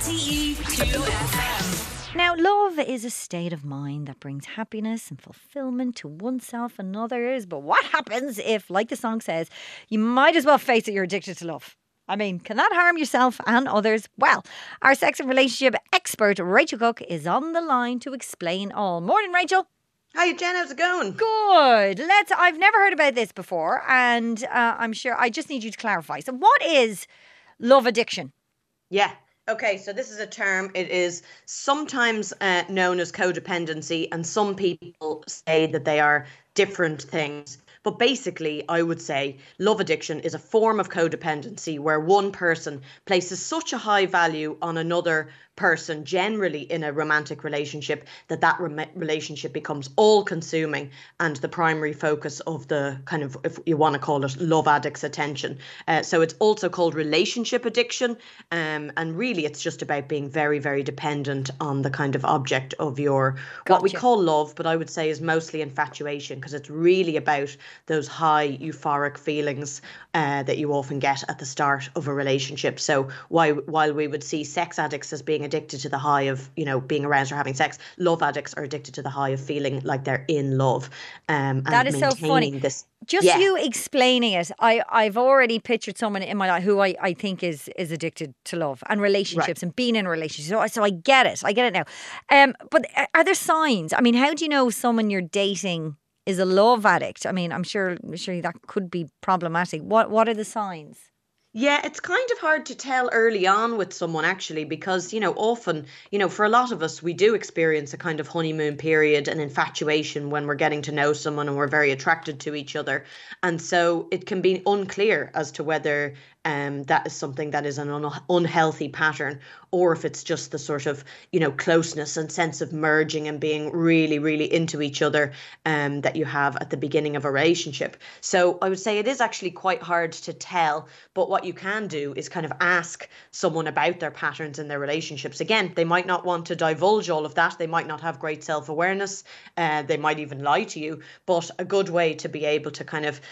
RTE2FM. Now, love is a state of mind that brings happiness and fulfillment to oneself and others. But what happens if, like the song says, you might as well face it, you're addicted to love? I mean, can that harm yourself and others? Well, our sex and relationship expert, Rachel Cook, is on the line to explain all. Morning, Rachel. Hi, Jen. How's it going? Good. I've never heard about this before, and I'm sure I just need you to clarify. So what is love addiction? Yeah. Okay, so this is a term. It is sometimes known as codependency, and some people say that they are different things. But basically, I would say love addiction is a form of codependency where one person places such a high value on another person, generally in a romantic relationship, that relationship becomes all-consuming and the primary focus of the kind of, if you want to call it, love addict's attention. So it's also called relationship addiction, and really it's just about being very, very dependent on the kind of object of your, what we call love, but I would say is mostly infatuation, because it's really about those high euphoric feelings that you often get at the start of a relationship. So while we would see sex addicts as being addicted to the high of, being aroused or having sex, love addicts are addicted to the high of feeling like they're in love. And that is so funny. You explaining it, I've already pictured someone in my life who I think is addicted to love and relationships and being in a relationship. So I get it. I get it now. But are there signs? I mean, how do you know someone you're dating is a love addict? I mean, I'm sure that could be problematic. What are the signs? Yeah, it's kind of hard to tell early on with someone, actually, because, often, for a lot of us, we do experience a kind of honeymoon period and infatuation when we're getting to know someone and we're very attracted to each other. And so it can be unclear as to whether that is something that is an unhealthy pattern, or if it's just the sort of, closeness and sense of merging and being really, really into each other that you have at the beginning of a relationship. So I would say it is actually quite hard to tell, but what you can do is kind of ask someone about their patterns in their relationships. Again, they might not want to divulge all of that. They might not have great self-awareness. They might even lie to you, but a good way to be able to kind of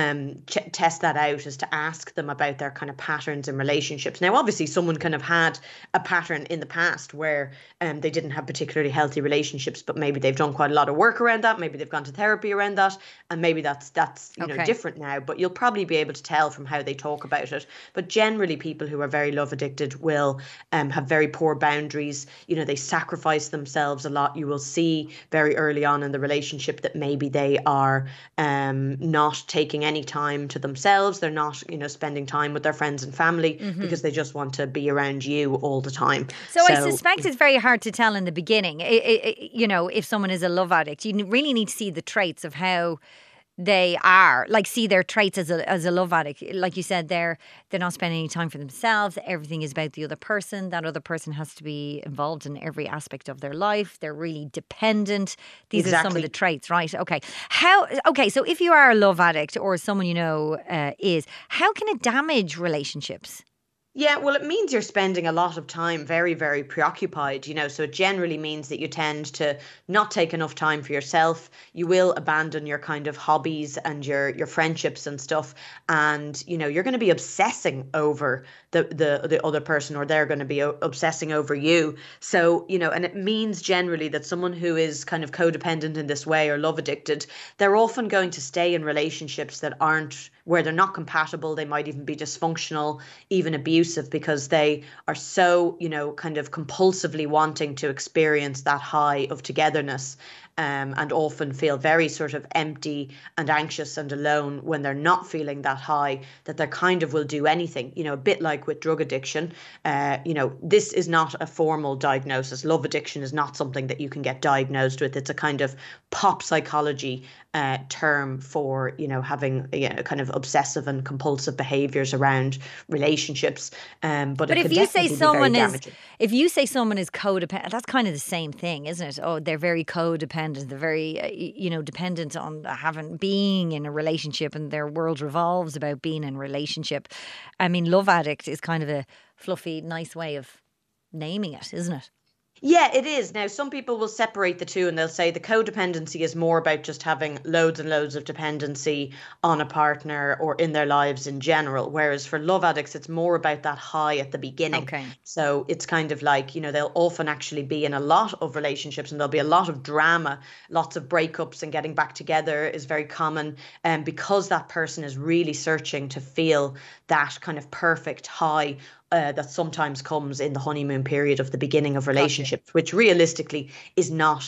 test that out is to ask them about their kind of patterns in relationships. Now, obviously, someone can have had a pattern in the past where they didn't have particularly healthy relationships, but maybe they've done quite a lot of work around that. Maybe they've gone to therapy around that, and maybe that's different now. But you'll probably be able to tell from how they talk about it. But generally, people who are very love addicted will have very poor boundaries. They sacrifice themselves a lot. You will see very early on in the relationship that maybe they are not taking any time to themselves. They're not, spending time with their friends and family because they just want to be around you all the time. So I suspect it's very hard to tell in the beginning, if someone is a love addict. You really need to see the traits of how they are, like see their traits as a love addict. Like you said, they're not spending any time for themselves. Everything is about the other person. That other person has to be involved in every aspect of their life. They're really dependent. These are some of the traits, right? Okay. So if you are a love addict or someone is, how can it damage relationships? Yeah, well, it means you're spending a lot of time very, very preoccupied, so it generally means that you tend to not take enough time for yourself. You will abandon your kind of hobbies and your friendships and stuff. And, you're going to be obsessing over the other person, or they're going to be obsessing over you. So, and it means generally that someone who is kind of codependent in this way or love addicted, they're often going to stay in relationships that aren't, where they're not compatible. They might even be dysfunctional, even abusive, because they are so, kind of compulsively wanting to experience that high of togetherness. And often feel very sort of empty and anxious and alone when they're not feeling that high, that they kind of will do anything, a bit like with drug addiction. This is not a formal diagnosis. Love addiction is not something that you can get diagnosed with. It's a kind of pop psychology term for, having kind of obsessive and compulsive behaviors around relationships. But if you say someone is codependent, that's kind of the same thing, isn't it? Oh, they're very codependent. They're very, dependent on being in a relationship, and their world revolves about being in a relationship. I mean, love addict is kind of a fluffy, nice way of naming it, isn't it? Yeah, it is. Now, some people will separate the two and they'll say the codependency is more about just having loads and loads of dependency on a partner or in their lives in general. Whereas for love addicts, it's more about that high at the beginning. Okay. So it's kind of like, they'll often actually be in a lot of relationships and there'll be a lot of drama, lots of breakups and getting back together is very common. And because that person is really searching to feel that kind of perfect high that sometimes comes in the honeymoon period of the beginning of Gotcha. relationships, which realistically is not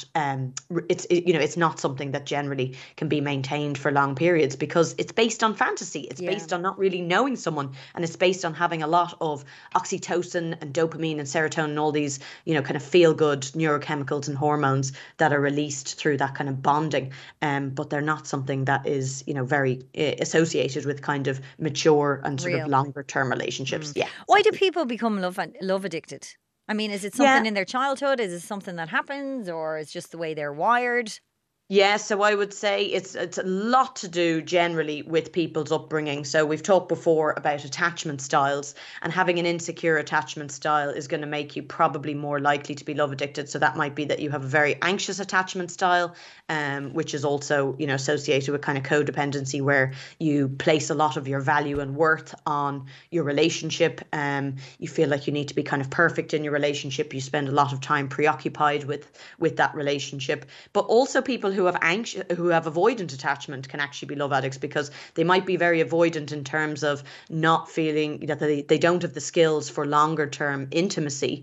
it's not something that generally can be maintained for long periods because it's based on fantasy. It's Yeah. based on not really knowing someone, and it's based on having a lot of oxytocin and dopamine and serotonin, and all these kind of feel good neurochemicals and hormones that are released through that kind of bonding. But they're not something that is very associated with kind of mature and sort of Real. longer term relationships. Yeah, Why do exactly. people become love addicted? I mean, is it Yeah. something in their childhood? Is it something that happens, or it's just the way they're wired? Yeah, so I would say it's a lot to do generally with people's upbringing. So we've talked before about attachment styles, and having an insecure attachment style is going to make you probably more likely to be love addicted. So that might be that you have a very anxious attachment style, which is also associated with kind of codependency, where you place a lot of your value and worth on your relationship. You feel like you need to be kind of perfect in your relationship. You spend a lot of time preoccupied with that relationship, but also people who have avoidant attachment can actually be love addicts because they might be very avoidant in terms of not feeling that they don't have the skills for longer term intimacy,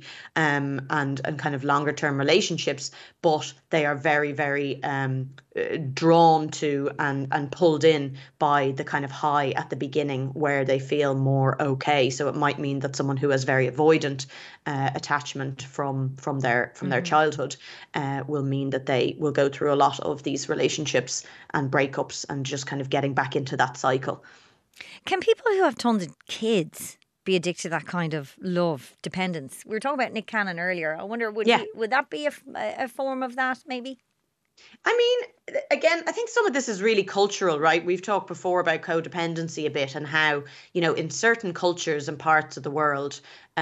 and kind of longer term relationships, but they are very, very drawn to and pulled in by the kind of high at the beginning where they feel more okay. So it might mean that someone who has very avoidant attachment from their childhood will mean that they will go through a lot of these relationships and breakups and just kind of getting back into that cycle. Can people who have tons of kids be addicted to that kind of love dependence? We were talking about Nick Cannon earlier. I wonder, Yeah. would that be a form of that? Maybe. I mean, again, I think some of this is really cultural, right? We've talked before about codependency a bit and how, in certain cultures and parts of the world,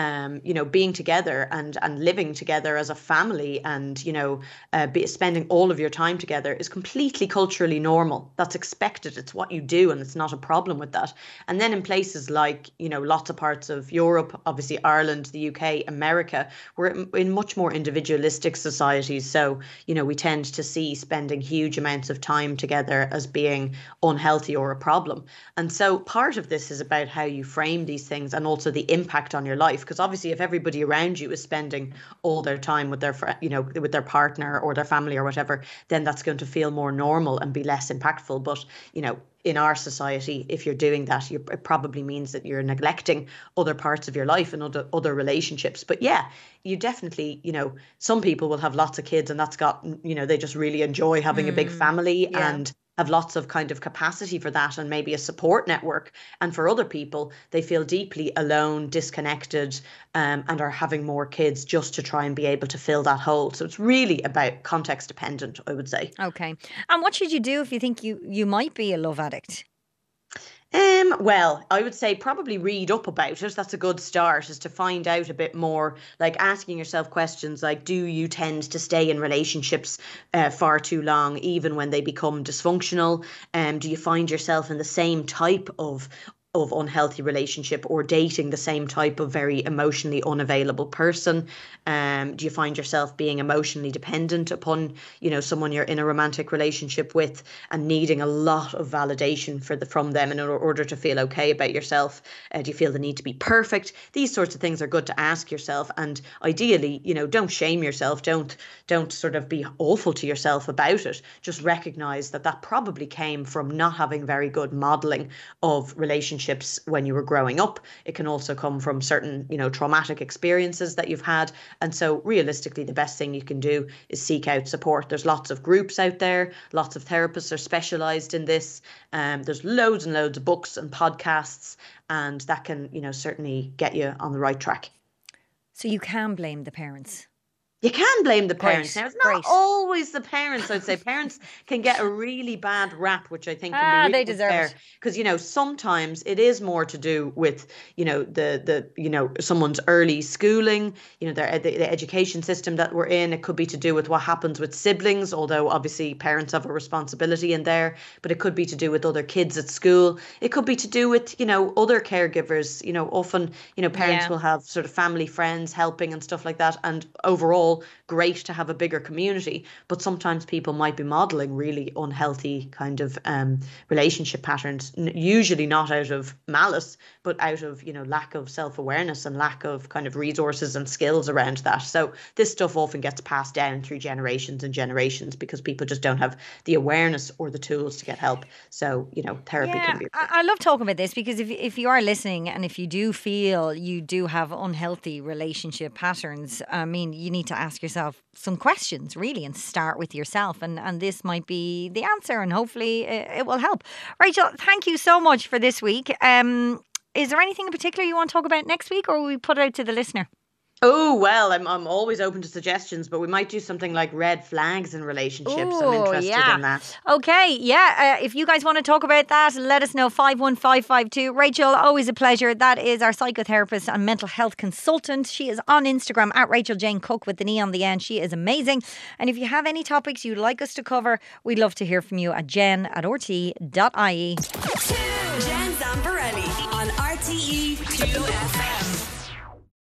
being together and living together as a family and, spending all of your time together is completely culturally normal. That's expected. It's what you do, and it's not a problem with that. And then in places like, lots of parts of Europe, obviously Ireland, the UK, America, we're in much more individualistic societies. So, we tend to see spending huge amounts of time together as being unhealthy or a problem. And so part of this is about how you frame these things and also the impact on your life. Because obviously, if everybody around you is spending all their time with their with their partner or their family or whatever, then that's going to feel more normal and be less impactful. But in our society, if you're doing that, it probably means that you're neglecting other parts of your life and other relationships. But yeah, you definitely, some people will have lots of kids and that's got, they just really enjoy having a big family Yeah. and have lots of kind of capacity for that and maybe a support network. And for other people, they feel deeply alone, disconnected, and are having more kids just to try and be able to fill that hole. So it's really about context dependent, I would say. Okay. And what should you do if you think you might be a love addict? Well, I would say probably read up about it. That's a good start, is to find out a bit more, like asking yourself questions like, do you tend to stay in relationships far too long, even when they become dysfunctional? Do you find yourself in the same type of unhealthy relationship or dating the same type of very emotionally unavailable person? Do you find yourself being emotionally dependent upon, someone you're in a romantic relationship with and needing a lot of validation from them in order to feel okay about yourself? Do you feel the need to be perfect? These sorts of things are good to ask yourself. And ideally, don't shame yourself. Don't sort of be awful to yourself about it. Just recognize that probably came from not having very good modeling of relationships when you were growing up. It can also come from certain, traumatic experiences that you've had. And so realistically, the best thing you can do is seek out support. There's lots of groups out there. Lots of therapists are specialized in this. There's loads and loads of books and podcasts, and that can, certainly get you on the right track. So you can blame the parents. You can blame the parents. Great, Now, it's not great. always the parents. I'd say parents can get a really bad rap, which I think can be They really deserve unfair. it. Because, sometimes it is more to do with, someone's early schooling, the education system that we're in. It could be to do with what happens with siblings, although obviously parents have a responsibility in there, but it could be to do with other kids at school. It could be to do with, other caregivers. Often, parents Yeah. will have sort of family friends helping and stuff like that. And overall, great to have a bigger community, but sometimes people might be modeling really unhealthy kind of relationship patterns, usually not out of malice, but out of lack of self-awareness and lack of kind of resources and skills around that. So this stuff often gets passed down through generations and generations because people just don't have the awareness or the tools to get help. So therapy Yeah, can be I love talking about this because if you are listening and if you do feel you do have unhealthy relationship patterns, I mean, you need to ask yourself some questions really and start with yourself. And this might be the answer and hopefully it will help. Rachel, thank you so much for this week. Is there anything in particular you want to talk about next week or will we put it out to the listener? Oh, well, I'm always open to suggestions, but we might do something like red flags in relationships. I'm interested in that. Okay, yeah. If you guys want to talk about that, let us know. 51552. Rachel, always a pleasure. That is our psychotherapist and mental health consultant. She is on Instagram at Rachel Jane Cook with the E on the end. She is amazing. And if you have any topics you'd like us to cover, we'd love to hear from you at jen@rte.ie. Jen Zamparelli on RTE 2FM.